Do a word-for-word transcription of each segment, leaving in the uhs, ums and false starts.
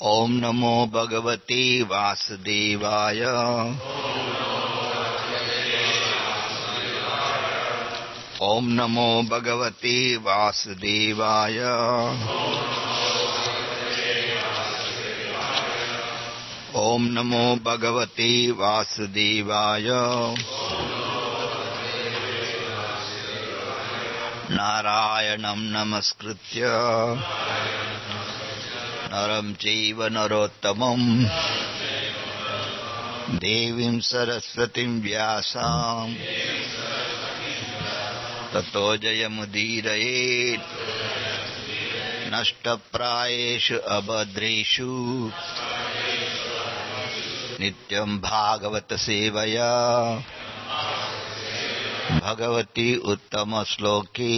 ओम नमो भगवते वासुदेवाय। ओम नमो भगवते वासुदेवाय। ओम नमो भगवते वासुदेवाय। नारायणं नमस्कृत्य नरं चैव नरोत्तमं देवीं सरस्वतीं व्यासां ततो जयमुदीरयेत्। नष्टप्रायेषु अभद्रेषु नित्यं भागवत सेवया Bhagwati उत्तमश्लोके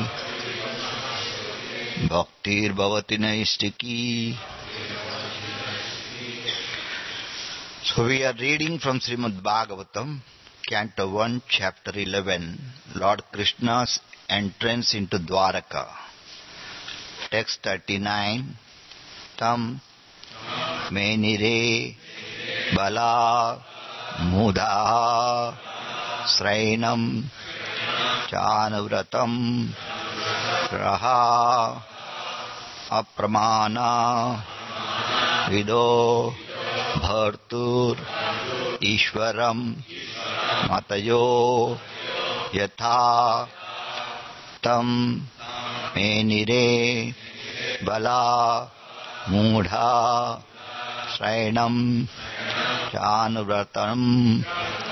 भक्तिर्भवति नैष्टिकी. So we are reading from Srimad Bhagavatam, Canto one, Chapter eleven, Lord Krishna's entrance into Dwaraka. Text thirty-nine. Tam menire bala mudha srainam chanavratam raha apramana vido bhartur ishwaram matayo yatha tam menire bala mudha srainam chanuvratam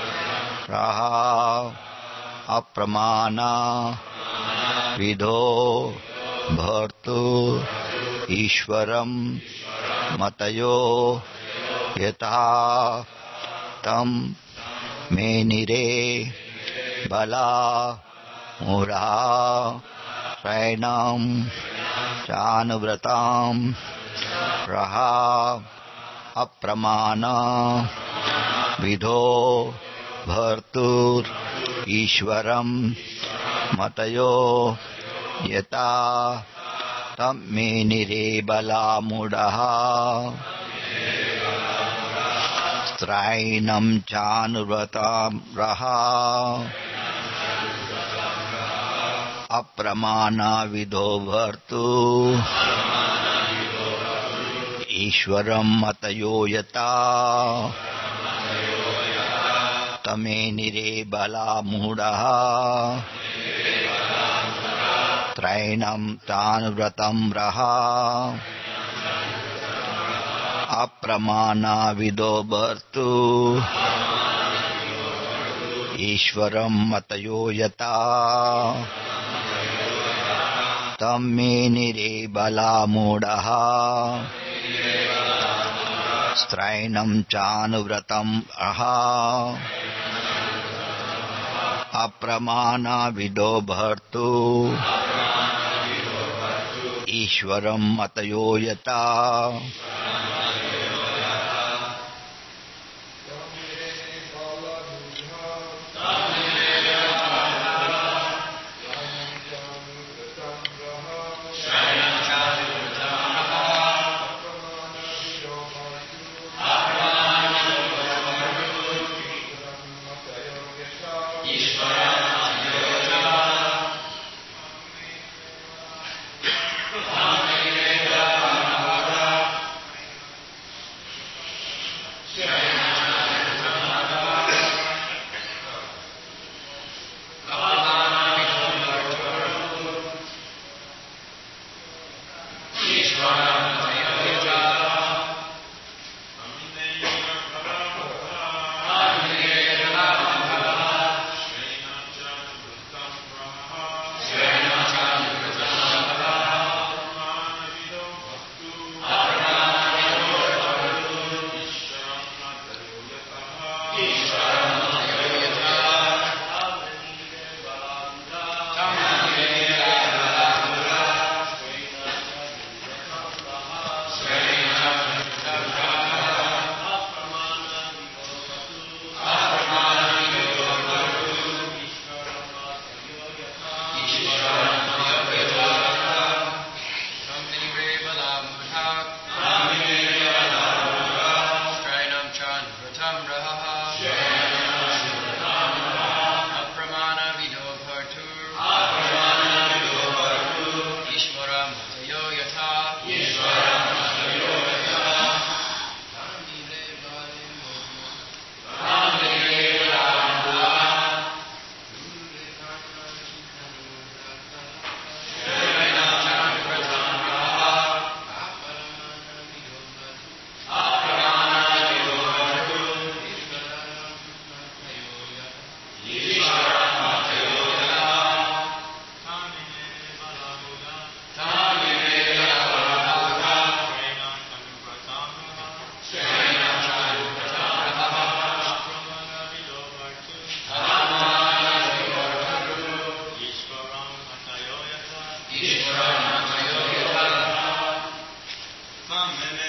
raha apramana vido bhartu ishwaram matayo yatha tam menire bala mudha srainam chanuvratam raha apramana vidho bhartur ishwaram matayo yata tam menire bala mudaha strainam chanuvratam raha apramana vidho bhartu ishwaram matayo yata tamenire bala mudaha trainam tanvratam raha apramana vido bhartu ishwaram matayo yata tamenire bala mudaha strainam chanuvratam raha apramana vido bhartu ishwaram matayo yata.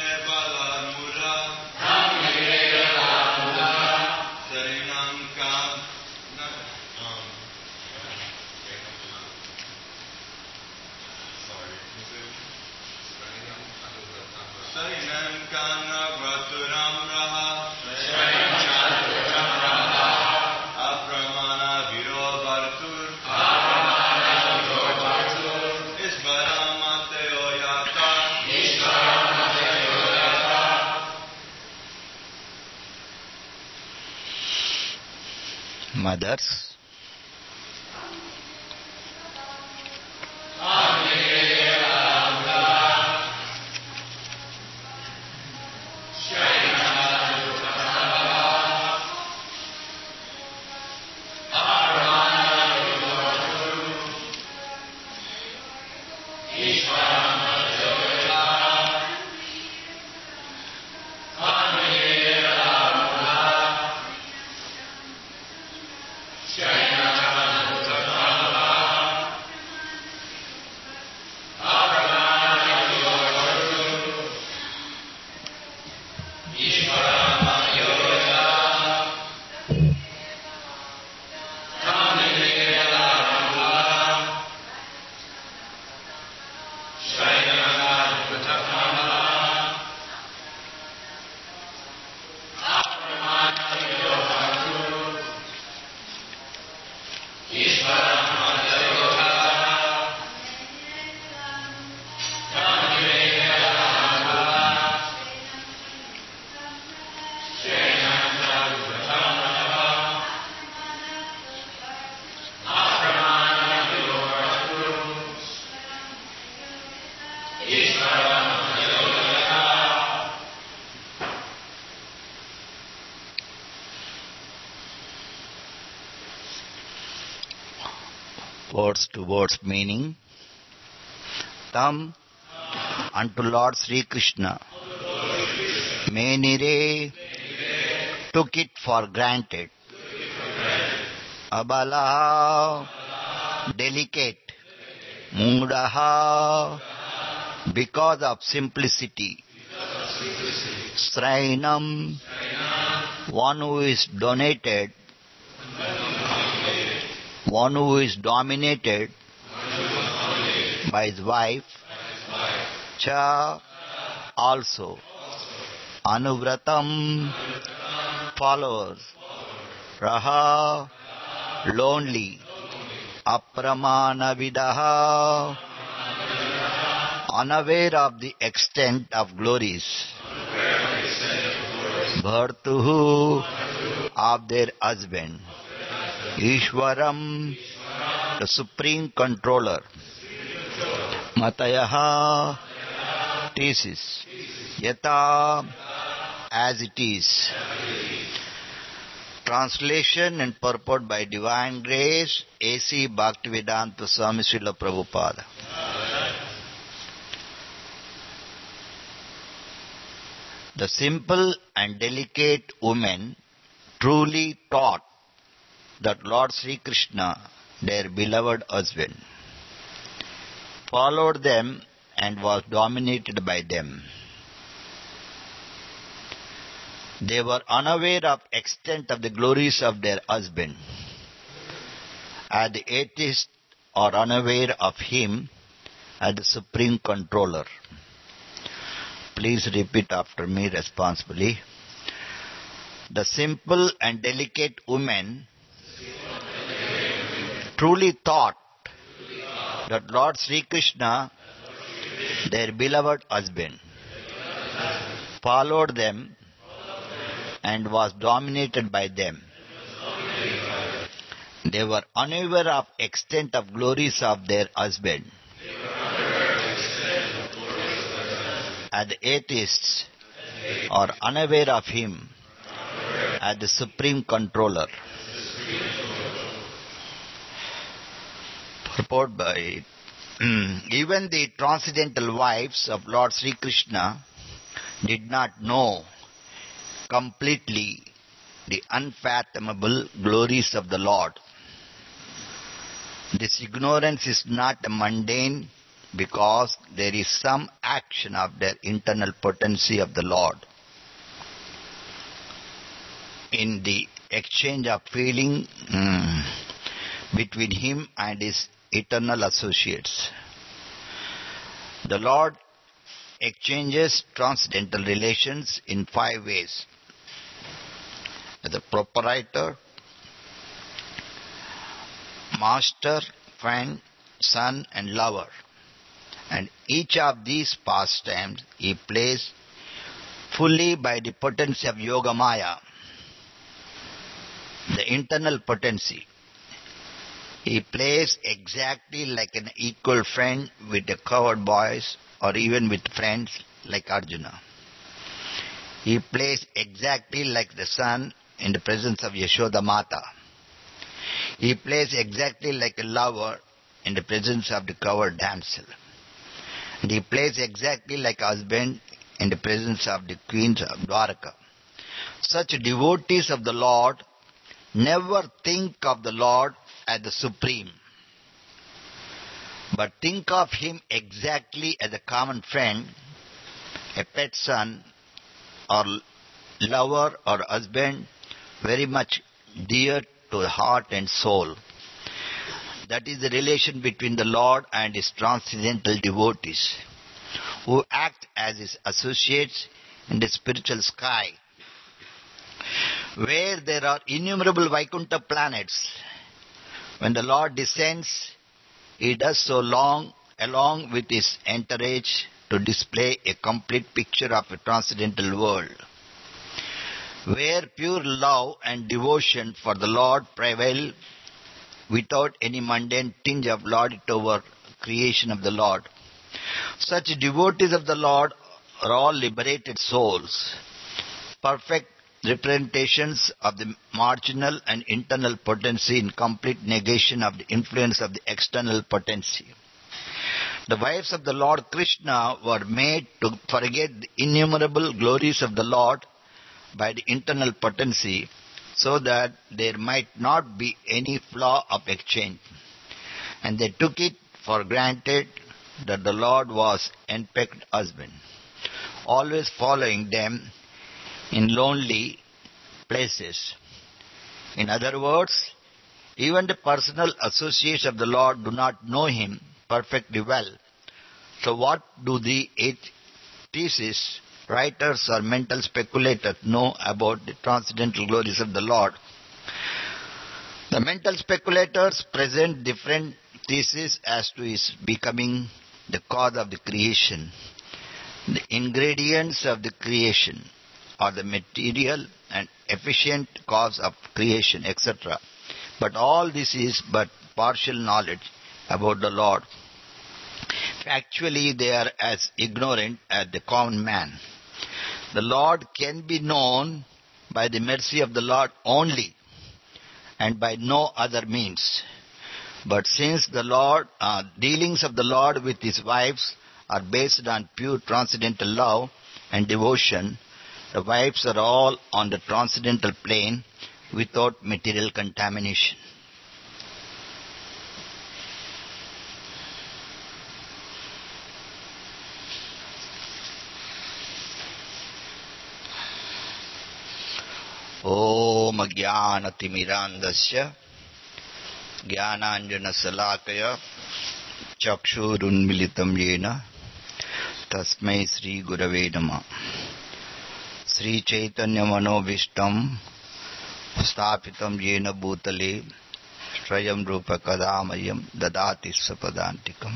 Mothers, words to words meaning. Tam unto Lord Sri Krishna. Menire took it for granted. Abala delicate. Mudaha because of simplicity. Srainam one who is donated. One who is dominated by his wife. Cha also. Anuvratam followers. Raha lonely. Apramana vidaha unaware of the extent of glories. Bhartuhu of their husband. Ishwaram the supreme controller. Matayaha thesis. Yata as it is. Translation and purport by Divine Grace, A C Bhaktivedanta Swami Srila Prabhupada. The simple and delicate woman truly taught that Lord Sri Krishna, their beloved husband, followed them and was dominated by them. They were unaware of extent of the glories of their husband, as the atheists are unaware of him as the supreme controller. Please repeat after me responsibly. The simple and delicate woman truly thought that Lord Sri Krishna, their beloved husband, followed them and was dominated by them. They were unaware of extent of glories of their husband. As the atheists are unaware of him as the supreme controller. Purport by even the transcendental wives of Lord Sri Krishna did not know completely the unfathomable glories of the Lord. This ignorance is not a mundane because there is some action of their internal potency of the Lord in the exchange of feeling mm, between him and his eternal associates. The Lord exchanges transcendental relations in five ways: as a proprietor, master, friend, son, and lover. And each of these pastimes he plays fully by the potency of Yoga Maya, the internal potency. He plays exactly like an equal friend with the cowherd boys or even with friends like Arjuna. He plays exactly like the son in the presence of Yashoda Mata. He plays exactly like a lover in the presence of the cowherd damsel. And he plays exactly like a husband in the presence of the queens of Dwaraka. Such devotees of the Lord never think of the Lord as the supreme, but think of him exactly as a common friend, a pet son, or lover or husband, very much dear to heart and soul. That is the relation between the Lord and his transcendental devotees, who act as his associates in the spiritual sky, where there are innumerable Vaikuntha planets. When the Lord descends, he does so long along with his entourage to display a complete picture of a transcendental world, where pure love and devotion for the Lord prevail without any mundane tinge of lord it over creation of the Lord. Such devotees of the Lord are all liberated souls, perfect representations of the marginal and internal potency in complete negation of the influence of the external potency. The wives of the Lord Krishna were made to forget the innumerable glories of the Lord by the internal potency, so that there might not be any flaw of exchange. And they took it for granted that the Lord was enpecked husband, always following them in lonely places. In other words, even the personal associates of the Lord do not know him perfectly well. So what do the thesis writers or mental speculators know about the transcendental glories of the Lord? The mental speculators present different theses as to his becoming the cause of the creation, the ingredients of the creation, or the material and efficient cause of creation, et cetera. But all this is but partial knowledge about the Lord. Actually, they are as ignorant as the common man. The Lord can be known by the mercy of the Lord only, and by no other means. But since the Lord, uh, dealings of the Lord with his wives are based on pure transcendental love and devotion, the wives are all on the transcendental plane without material contamination. Om Ajnanatimirandasya Jnananjana Salakaya Chakshurunmilitam Yena Tasmai Sri Gurave Namah. Sri Chaitanya Manobhishtam Sthapitam Yena Bhutale Shrayam Rupa Kadamayam Dadati Sapadantikam.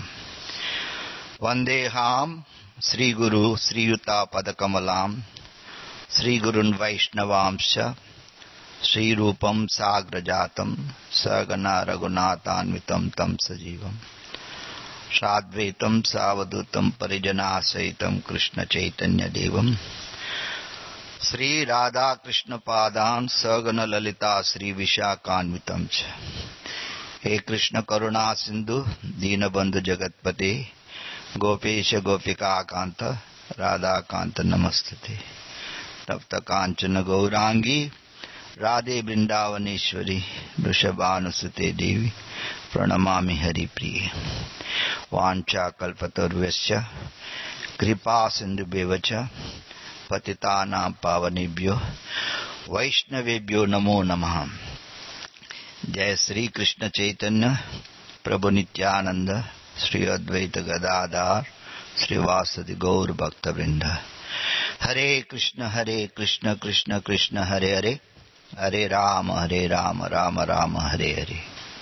Vandeham Sri Guru Sri Yuta Padakamalam Sri Gurun Vaishnavamsha Sri Rupam Sagrajatam Sagana Raghunatanvitam Tam Sajivam Sadvaitam Savadutam Parijana Saitam Krishna Chaitanya Devam Sri Radha Krishna Padan Sagana Lalita Sri Vishakhanvitam Cha. He Krishna Karuna Sindhu Dinabandhu Jagatpate Gopesha Gopika Kanta Radha Kanta Namastate Tapta Kanchana Gaurangi Radhe Vrindavaneshwari Vrishabhanusute Devi Pranamami Hari Priye Vancha Kalpatarvasya Kripa Sindhubhyevacha Patitanam Pavanebhyo Vaishnavebhyo Namo Namaha. Jai Sri Krishna Chaitanya Prabhu Nityananda Sri Advaita Gadadhar Sri Vasadi Gaur Bhakta Vrinda. Hare Krishna Hare Krishna Krishna Krishna Hare Hare Hare Rama Hare Rama Rama Rama Hare Hare.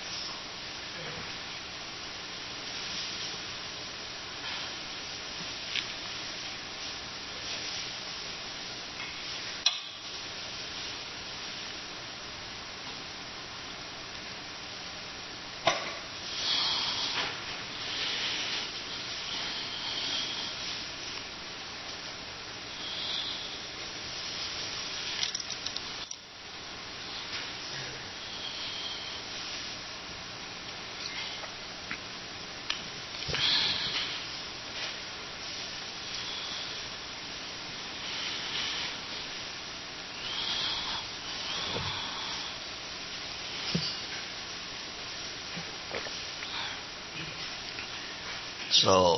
So,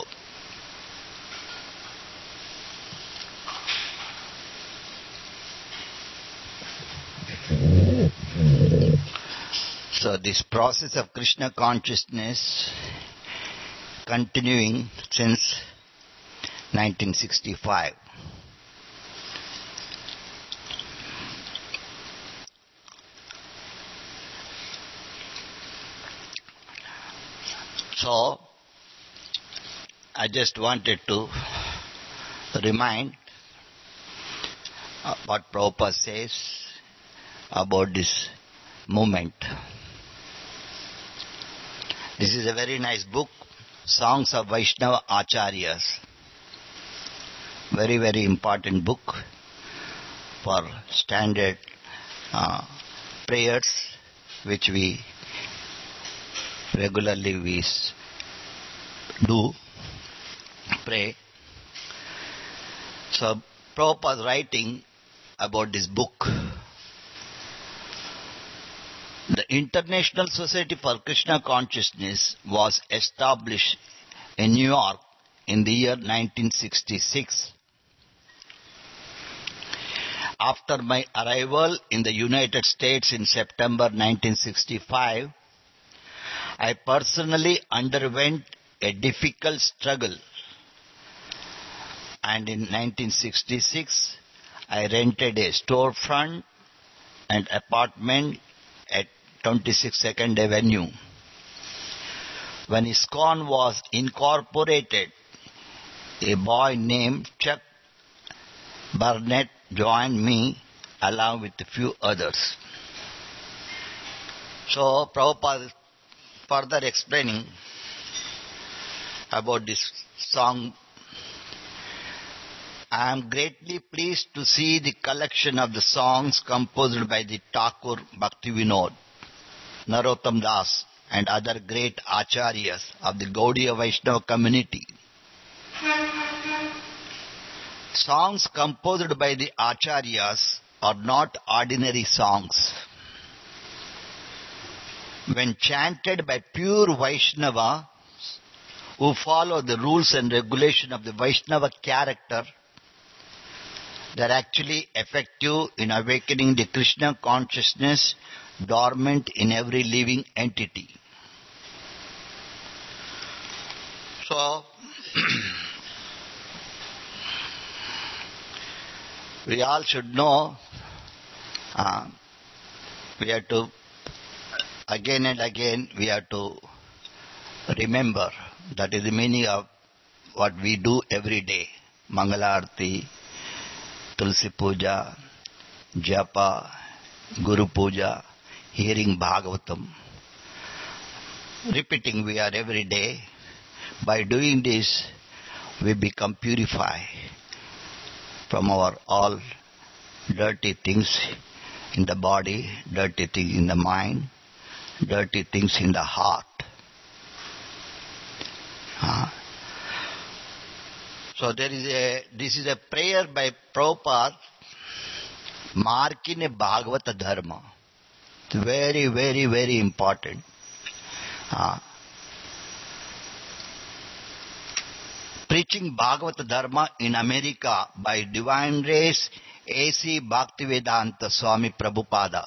so this process of Krishna consciousness continuing since nineteen sixty-five. So, I just wanted to remind what Prabhupada says about this movement. This is a very nice book, Songs of Vaishnava Acharyas. Very, very important book for standard uh, prayers which we regularly we do. Pray. So Prabhupada writing about this book. The International Society for Krishna Consciousness was established in New York in the year nineteen sixty-six. After my arrival in the United States in September nineteen sixty-five, I personally underwent a difficult struggle. And in nineteen sixty-six, I rented a storefront and apartment at twenty-six second Avenue. When ISKCON was incorporated, a boy named Chuck Burnett joined me along with a few others. So Prabhupada further explaining about this song. I am greatly pleased to see the collection of the songs composed by the Thakur Bhaktivinoda, Narottam Das and other great acharyas of the Gaudiya Vaishnava community. Songs composed by the acharyas are not ordinary songs. When chanted by pure Vaishnava who follow the rules and regulation of the Vaishnava character, they are actually effective in awakening the Krishna consciousness dormant in every living entity. So, we all should know, uh, we have to, again and again, we have to remember that is the meaning of what we do every day. Mangalarti, Tulsi Puja, Japa, Guru Puja, hearing Bhagavatam. Repeating we are every day. By doing this, we become purified from our all dirty things in the body, dirty things in the mind, dirty things in the heart. Uh, so there is a, this is a prayer by Prabhupada Markine Bhagavata Dharma. It's very, very, very important. Uh, preaching Bhagavata Dharma in America by Divine Grace A C Bhaktivedanta Swami Prabhupada.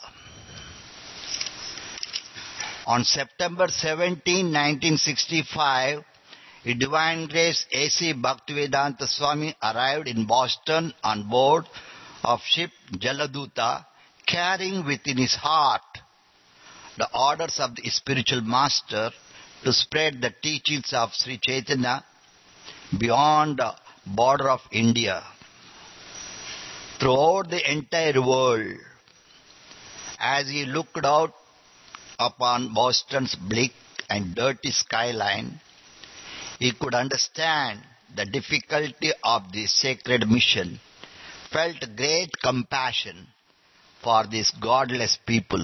On September seventeenth, nineteen sixty-five, Divine Grace A C Bhaktivedanta Swami arrived in Boston on board of ship Jaladuta, carrying within his heart the orders of the spiritual master to spread the teachings of Sri Chaitanya beyond the border of India, throughout the entire world. As he looked out upon Boston's bleak and dirty skyline, he could understand the difficulty of this sacred mission, felt great compassion for these godless people.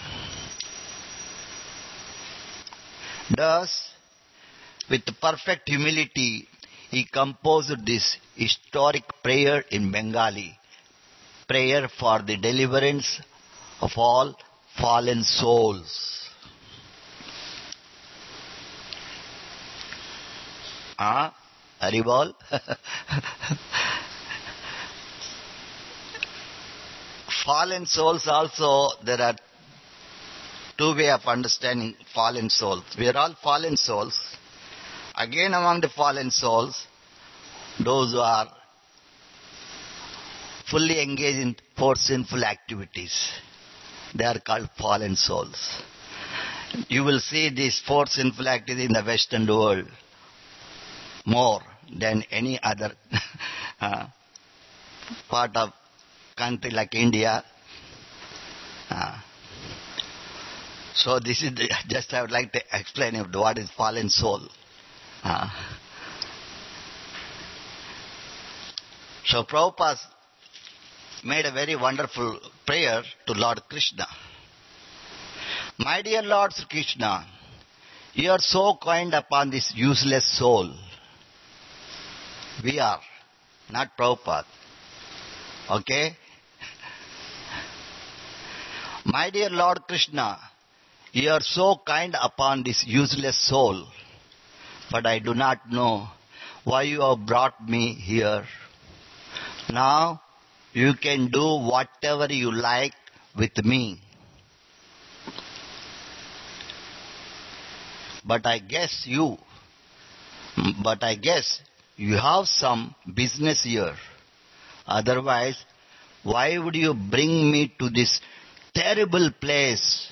Thus, with perfect humility, he composed this historic prayer in Bengali, prayer for the deliverance of all fallen souls. Ah, Haribol? Fallen souls also, there are two ways of understanding fallen souls. We are all fallen souls. Again, among the fallen souls, those who are fully engaged in four sinful activities, they are called fallen souls. You will see these four sinful activities in the Western world more than any other uh, part of country like India. Uh, so this is the, just I would like to explain what is fallen soul. Uh, so Prabhupada made a very wonderful prayer to Lord Krishna. My dear Lord Krishna, you are so kind upon this useless soul. We are, not Prabhupada. Okay? My dear Lord Krishna, you are so kind upon this useless soul, but I do not know why you have brought me here. Now, you can do whatever you like with me. But I guess you, but I guess you have some business here. Otherwise, why would you bring me to this terrible place?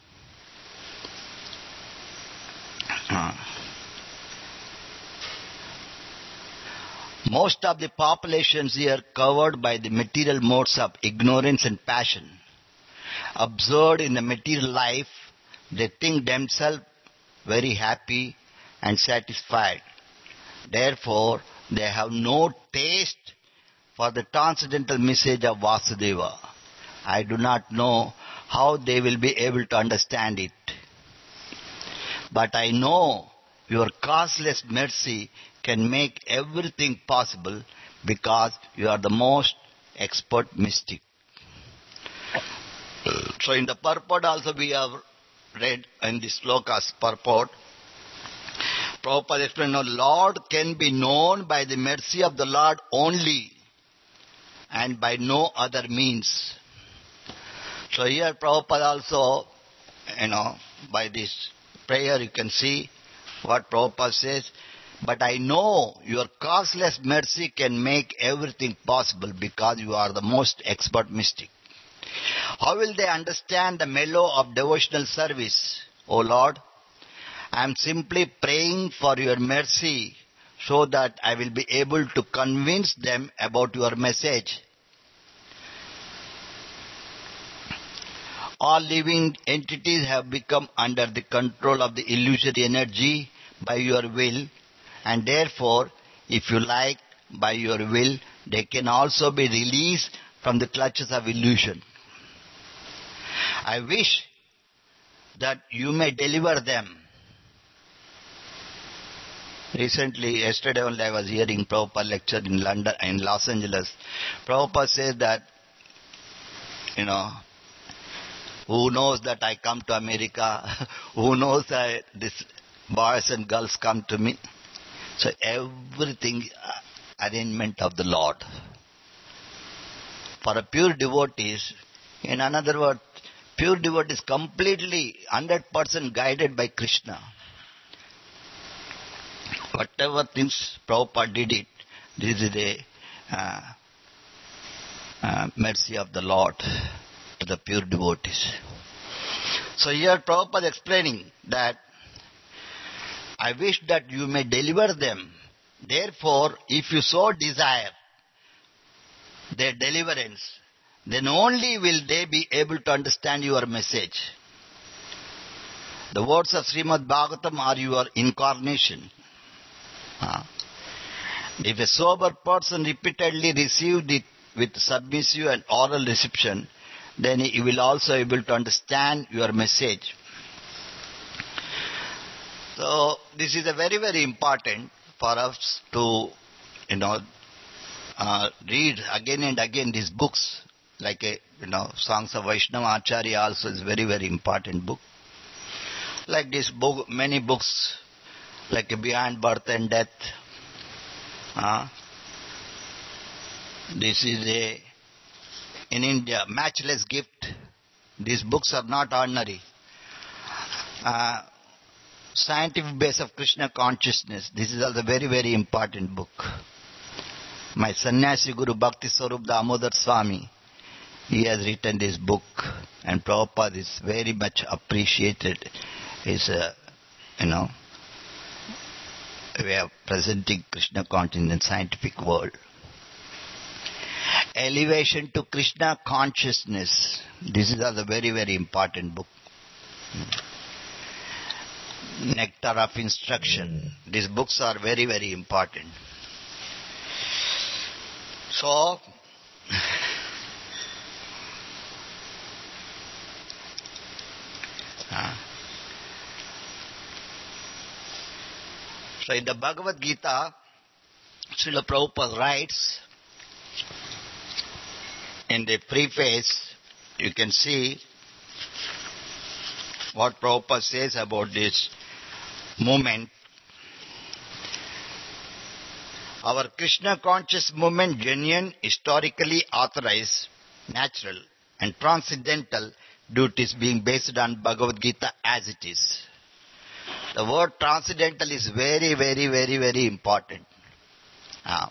Most of the populations here covered by the material modes of ignorance and passion. Absorbed in the material life, they think themselves very happy and satisfied. Therefore, they have no taste for the transcendental message of Vasudeva. I do not know how they will be able to understand it. But I know your causeless mercy can make everything possible because you are the most expert mystic. So in the purport also we have read in the slokas purport, Prabhupada explained, no, Lord can be known by the mercy of the Lord only and by no other means. So here Prabhupada also, you know, by this prayer you can see what Prabhupada says, but I know your causeless mercy can make everything possible because you are the most expert mystic. How will they understand the mellow of devotional service, O Lord? I am simply praying for your mercy so that I will be able to convince them about your message. All living entities have become under the control of the illusory energy by your will, and therefore, if you like, by your will, they can also be released from the clutches of illusion. I wish that you may deliver them. Recently, yesterday only I was hearing Prabhupada lecture in London, in Los Angeles. Prabhupada says that you know, who knows that I come to America? Who knows that these boys and girls come to me? So everything uh, arrangement of the Lord. For a pure devotee, in another word, pure devotee is completely one hundred percent guided by Krishna. Whatever things Prabhupada did it, this is the uh, uh, mercy of the Lord to the pure devotees. So here Prabhupada explaining that I wish that you may deliver them. Therefore, if you so desire their deliverance, then only will they be able to understand your message. The words of Srimad Bhagavatam are your incarnation. Uh, if a sober person repeatedly received it with submissive and oral reception, then he will also be able to understand your message. So this is a very, very important for us to, you know, uh, read again and again these books, like a, you know, Songs of Vaishnava Acharya also is very, very important book. Like this book, many books, like Beyond Birth and Death. Uh, this is a, in India, Matchless Gift. These books are not ordinary. Uh, Scientific Base of Krishna Consciousness. This is also a very, very important book. My Sannyasi Guru Bhakti Swarup Damodar Swami, he has written this book, and Prabhupada is very much appreciated. His, uh, you know, way of presenting Krishna consciousness in the scientific world. Elevation to Krishna Consciousness. This is also a very, very important book. Nectar of Instruction. These books are very, very important. So, uh, so in the Bhagavad Gita, Srila Prabhupada writes, in the preface, you can see what Prabhupada says about this movement. Our Krishna conscious movement, genuine, historically authorized, natural and transcendental duties being based on Bhagavad Gita as it is. The word transcendental is very, very, very, very important. Uh,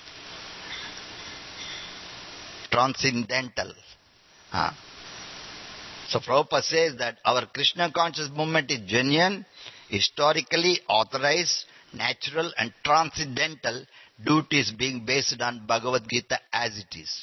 transcendental. Uh, so Prabhupada says that our Krishna conscious movement is genuine, historically authorized, natural and transcendental duties being based on Bhagavad Gita as it is.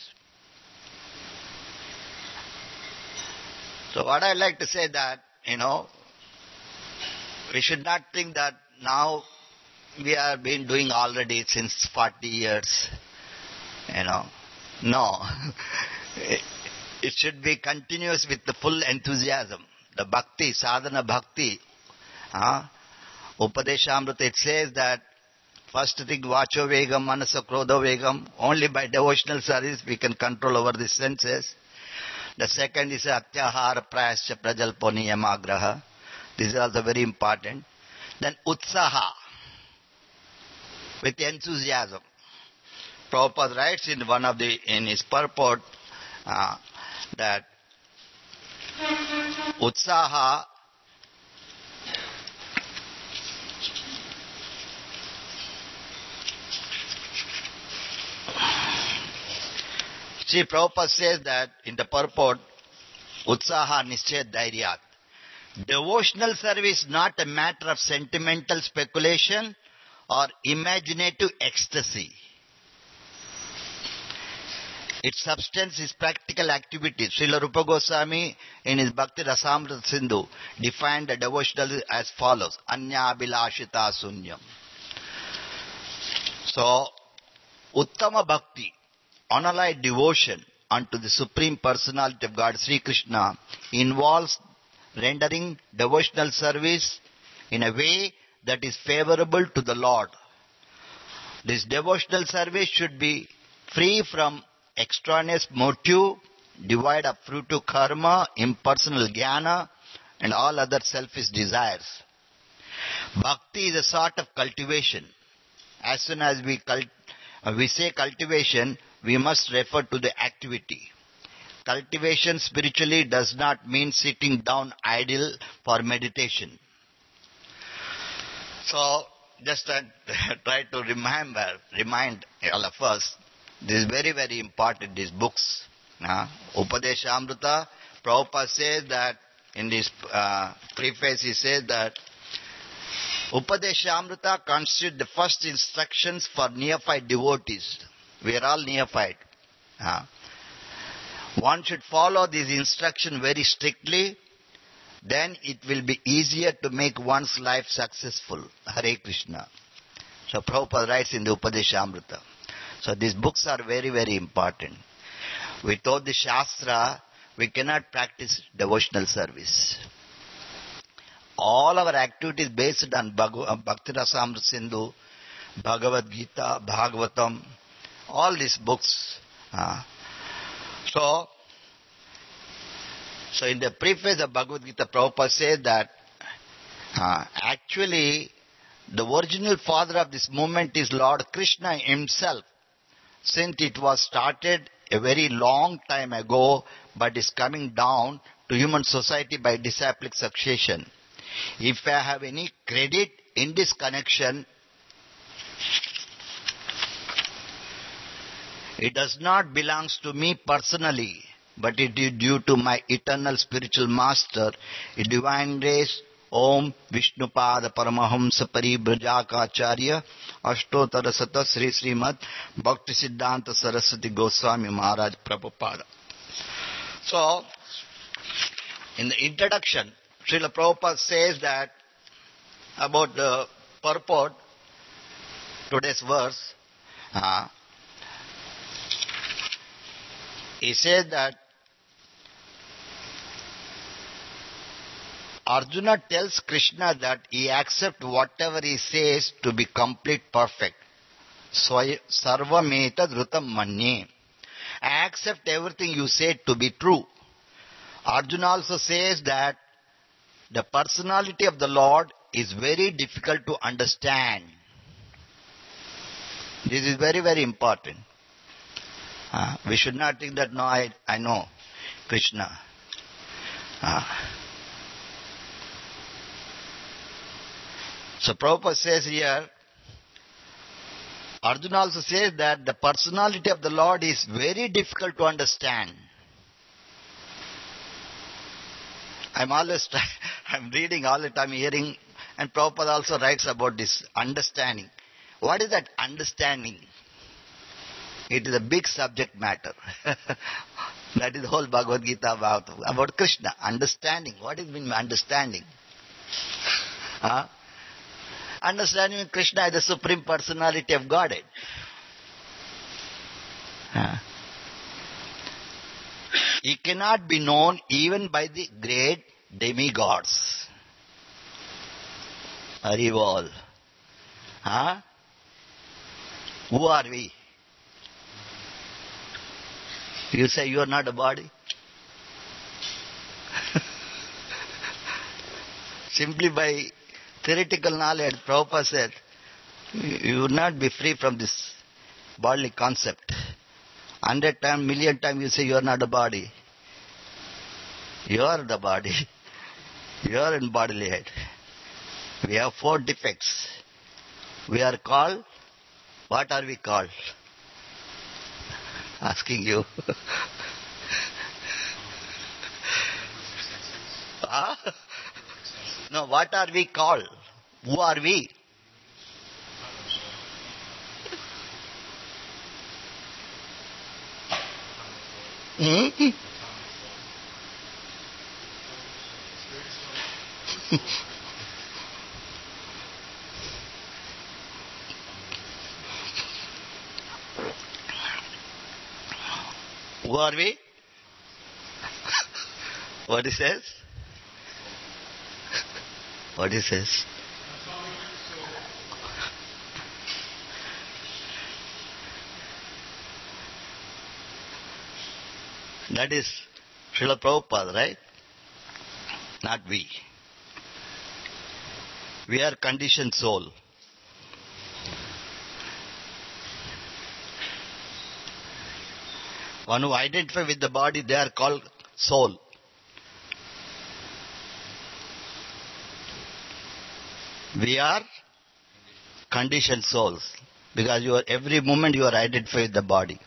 So what I like to say that, you know, we should not think that now we have been doing already since forty years, you know. No. It should be continuous with the full enthusiasm. The bhakti, sadhana bhakti, uh, Upadeshamrita, it says that first thing, vacho vegam, manasa krodha vegam, only by devotional service we can control over the senses. The second is atyahara prayascha prajalpo niyamagraha. This is also very important. Then utsaha, with enthusiasm. Prabhupada writes in one of the, in his purport, uh, that utsaha See, Prabhupada says that in the purport, utsaha nischay dhairyat. Devotional service is not a matter of sentimental speculation or imaginative ecstasy. Its substance is practical activity. Srila Rupa Goswami in his Bhakti Rasamrita Sindhu defined the devotional as follows. Anya Abhilashita Sunyam. So, Uttama Bhakti, unalloyed devotion unto the Supreme Personality of God, Sri Krishna, involves rendering devotional service in a way that is favorable to the Lord. This devotional service should be free from extraneous motive devoid of fruitive karma, impersonal jnana, and all other selfish desires. Bhakti is a sort of cultivation. As soon as we, cult- we say cultivation, we must refer to the activity. Cultivation spiritually does not mean sitting down idle for meditation. So, just uh, try to remember, remind all of us, this is very, very important, these books. Uh, Upadeshamrita, Prabhupada says that, in this uh, preface he says that, Upadeshamrita constitutes the first instructions for neophyte devotees. We are all neophyte. Uh, one should follow these instructions very strictly, then it will be easier to make one's life successful. Hare Krishna. So Prabhupada writes in the Upadeshamrita. So these books are very, very important. Without the Shastra, we cannot practice devotional service. All our activities based on Bhakti Rasamrita Sindhu, Bhagavad Gita, Bhagavatam, all these books. Uh, so, so in the preface of Bhagavad Gita, Prabhupada says that uh, actually the original father of this movement is Lord Krishna himself, since it was started a very long time ago, but is coming down to human society by disciplic succession. If I have any credit in this connection, it does not belong to me personally, but it is due to my eternal spiritual master, a divine grace, Om Vishnupada Paramahamsa Paribrajaka Ashtotara Sata Sri Srimad Bhakti Siddhanta Saraswati Goswami Maharaj Prabhupada. So, in the introduction, Srila Prabhupada says that about the purport, today's verse, uh, he says that Arjuna tells Krishna that he accepts whatever he says to be complete perfect. Sarvameta dhrutam manye. I accept everything you say to be true. Arjuna also says that the personality of the Lord is very difficult to understand. This is very, very important. Uh, we should not think that, no, I, I know Krishna. Uh, so Prabhupada says here, Arjuna also says that the personality of the Lord is very difficult to understand. I'm always, try, I'm reading all the time, hearing, and Prabhupada also writes about this understanding. What is that understanding? It is a big subject matter. That is the whole Bhagavad Gita about, about Krishna. Understanding. What is mean understanding? Huh? Understanding Krishna as the Supreme Personality of Godhead. Huh? He cannot be known even by the great demigods. Haribol. Huh? Who are we? You say you are not a body? Simply by theoretical knowledge, Prabhupada said, you will not be free from this bodily concept. Hundred times, million times you say you are not a body. You are the body. You are in bodily head. We have four defects. We are called, what are we called? Asking you. Huh? No, what are we called? Who are we? Hmm? Who are we? What he says? What he says? That is Srila Prabhupada, right? Not we. We are conditioned soul. One who identify with the body, they are called soul. We are conditioned souls because you are every moment you are identified with the body.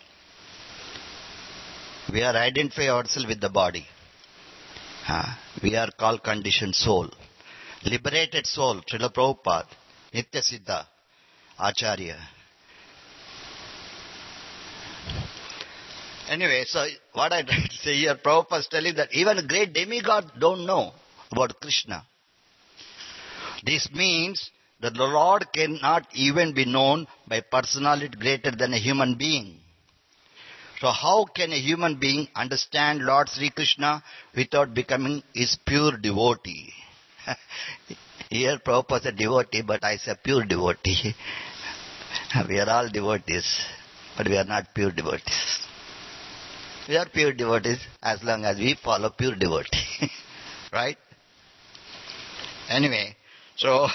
We are identify ourselves with the body. Uh, we are called conditioned soul. Liberated soul, Srila Prabhupada, Nitya Siddha, Acharya. Anyway, so what I try to say here, Prabhupada is telling that even great demigods don't know about Krishna. This means that the Lord cannot even be known by personality greater than a human being. So how can a human being understand Lord Sri Krishna without becoming his pure devotee? Here Prabhupada is a devotee, but I say pure devotee. We are all devotees, but we are not pure devotees. We are pure devotees as long as we follow pure devotee. Right? Anyway, so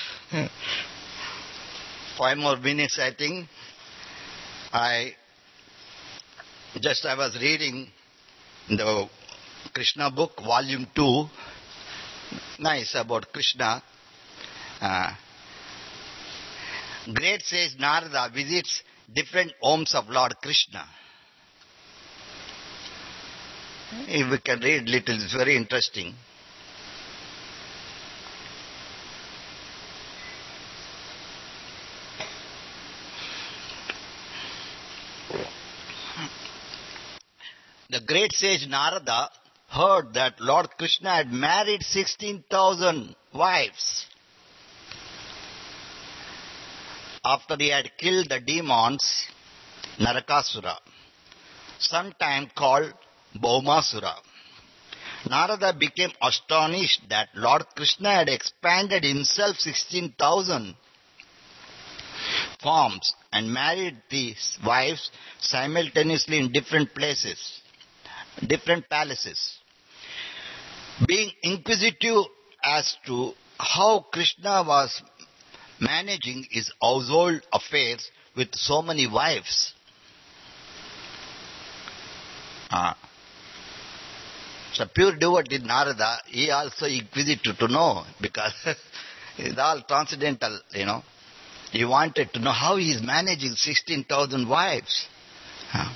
five more minutes I think. I just I was reading the Krishna book, volume two. Nice about Krishna. Uh, great sage Narada visits different homes of Lord Krishna. If we can read little, it's very interesting. The great sage Narada heard that Lord Krishna had married sixteen thousand wives. After he had killed the demons, Narakasura, sometime called Bhaumasura, Narada became astonished that Lord Krishna had expanded himself sixteen thousand forms and married these wives simultaneously in different places, different palaces. Being inquisitive as to how Krishna was managing his household affairs with so many wives. Uh, so pure devotee Narada, he also inquisitive to know because it's all transcendental, you know. He wanted to know how he is managing sixteen thousand wives. Uh,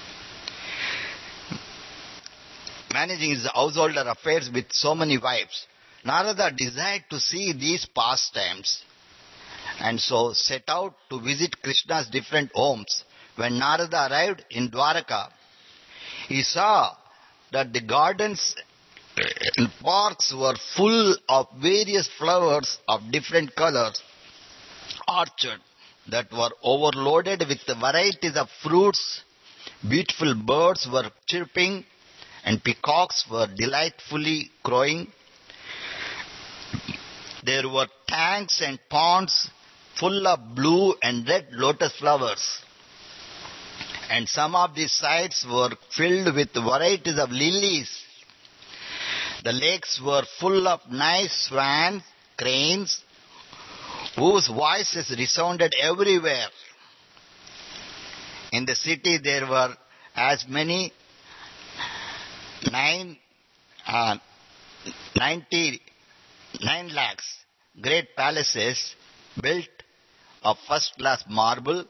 managing his household affairs with so many wives. Narada desired to see these pastimes and so set out to visit Krishna's different homes. When Narada arrived in Dwaraka, he saw that the gardens and parks were full of various flowers of different colors, orchard that were overloaded with the varieties of fruits, beautiful birds were chirping, and peacocks were delightfully crowing. There were tanks and ponds full of blue and red lotus flowers. And some of these sites were filled with varieties of lilies. The lakes were full of nice swans, cranes, whose voices resounded everywhere. In the city there were as many nine, uh, ninety-nine lakhs great palaces built of first-class marble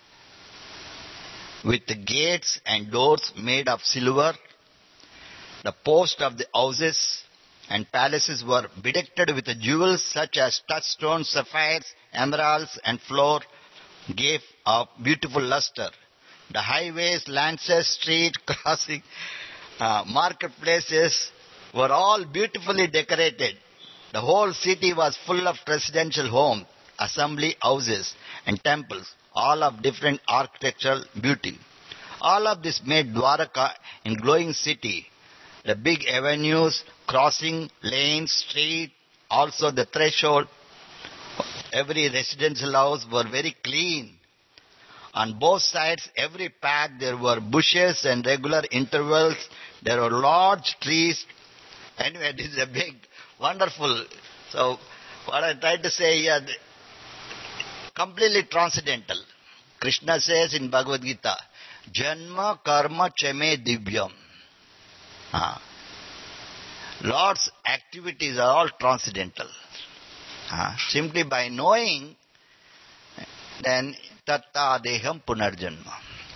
with the gates and doors made of silver. The posts of the houses and palaces were bedecked with jewels such as touchstones, sapphires, emeralds, and floor gave a beautiful luster. The highways, lances, street crossing, uh, marketplaces were all beautifully decorated. The whole city was full of residential homes, assembly houses, and temples, all of different architectural beauty. All of this made Dwaraka a glowing city. The big avenues, crossing, lanes, street, also the threshold, every residential house were very clean. On both sides, every path, there were bushes and regular intervals. There were large trees. Anyway, this is a big, wonderful. So, what I tried to say here, completely transcendental. Krishna says in Bhagavad Gita, Janma karma chame divyam. Ah. Lord's activities are all transcendental. Ah. Simply by knowing, then tatta deham punarjanma.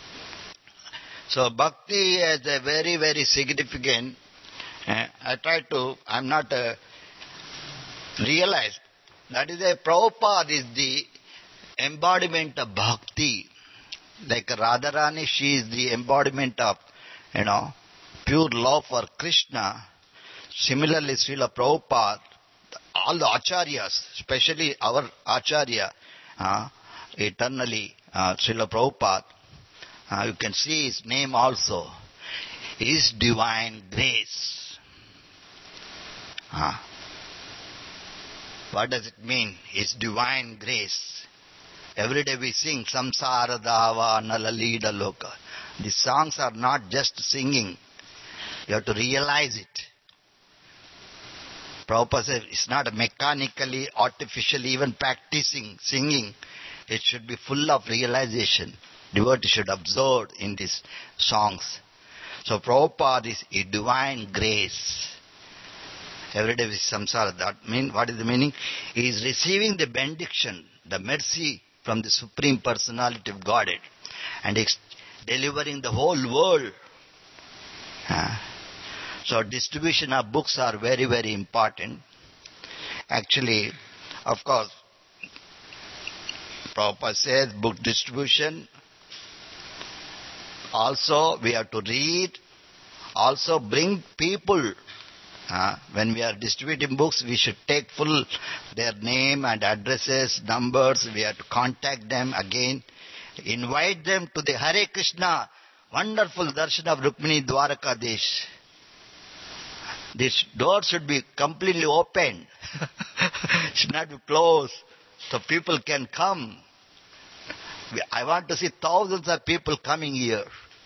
So bhakti is a very, very significant. Uh, I try to, I'm not uh, realized. That is a Prabhupada is the embodiment of bhakti. Like Radharani, she is the embodiment of, you know, pure love for Krishna. Similarly, Srila Prabhupada, all the acharyas, especially our acharya, uh, eternally, uh, Srila Prabhupada, uh, you can see his name also, is divine grace. Uh, what does it mean? It's divine grace. Every day we sing Samsara Dava Nalalida Loka. These songs are not just singing. You have to realize it. Prabhupada says it's not mechanically, artificially, even practicing, singing. It should be full of realization. Devotee should observe in these songs. So Prabhupada is a divine grace. Every day with samsara. That mean, what is the meaning? He is receiving the benediction, the mercy from the Supreme Personality of Godhead, and is delivering the whole world. Uh, so distribution of books are very, very important. Actually, of course, Prabhupada says book distribution. Also, we have to read. Also, bring people. Uh, when we are distributing books, we should take full their name and addresses, numbers. We have to contact them again. Invite them to the Hare Krishna wonderful darshan of Rukmini Dwarakadesh. This door should be completely open. Should not be closed. So people can come. I want to see thousands of people coming here.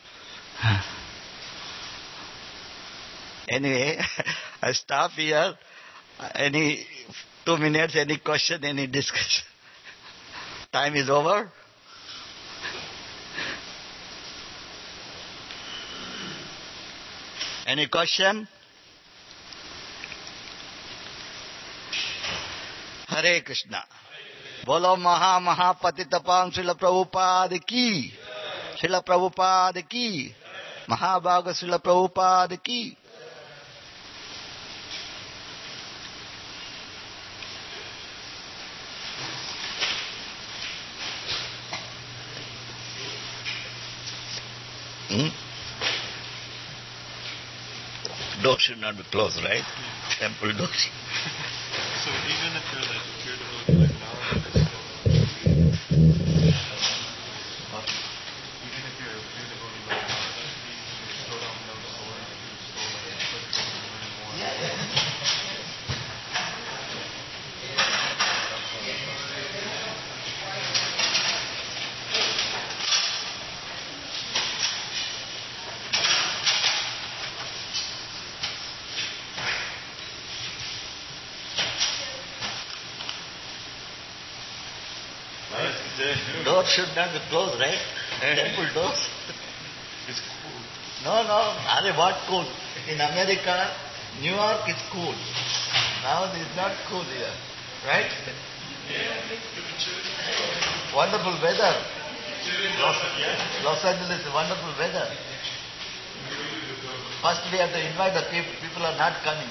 Anyway, I stop here. Any two minutes, any question, any discussion? Time is over. Any question? Hare Krishna. Bolo Maha Maha Patitapam Srila Prabhupada ki. Srila Prabhupada ki. Mahabhaga Srila Prabhupada ki. Hmm? Doors should not be closed, right? Temple doors. So even if you're like if you're devoted like now, it's still even if you're if you're devoted like now, you still don't know the story, you still like focus on learning more. Yeah, yeah. Doors should not be closed, right? Temple doors. It's cool. No, no. Are what cool? In America, New York is cool. Now it is not cool here. Right? Wonderful weather. Los, Los Angeles is wonderful weather. First we have to invite the people. People are not coming.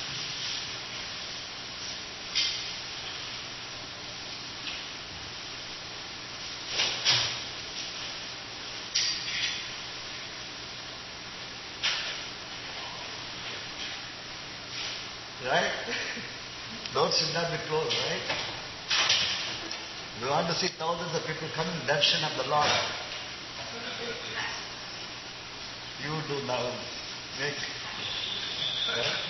Right? Doors should not be closed, right? We want to see thousands of people coming, darshan of the Lord. You do now. Make. Right?